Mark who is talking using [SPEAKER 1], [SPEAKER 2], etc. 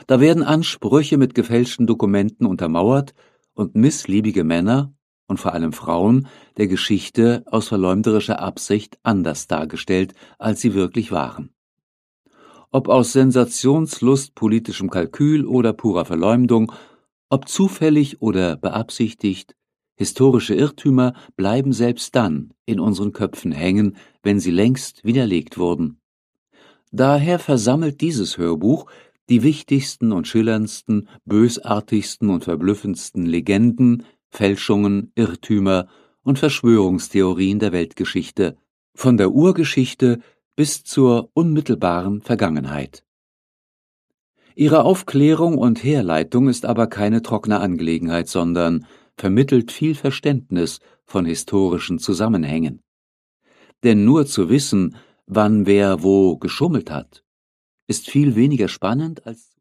[SPEAKER 1] Da werden Ansprüche mit gefälschten Dokumenten untermauert und missliebige Männer und vor allem Frauen der Geschichte aus verleumderischer Absicht anders dargestellt, als sie wirklich waren. Ob aus Sensationslust, politischem Kalkül oder purer Verleumdung, ob zufällig oder beabsichtigt, historische Irrtümer bleiben selbst dann in unseren Köpfen hängen, wenn sie längst widerlegt wurden. Daher versammelt dieses Hörbuch die wichtigsten und schillerndsten, bösartigsten und verblüffendsten Legenden, Fälschungen, Irrtümer und Verschwörungstheorien der Weltgeschichte, von der Urgeschichte bis zur unmittelbaren Vergangenheit. Ihre Aufklärung und Herleitung ist aber keine trockene Angelegenheit, sondern vermittelt viel Verständnis von historischen Zusammenhängen. Denn nur zu wissen, wann wer wo geschummelt hat, ist viel weniger spannend als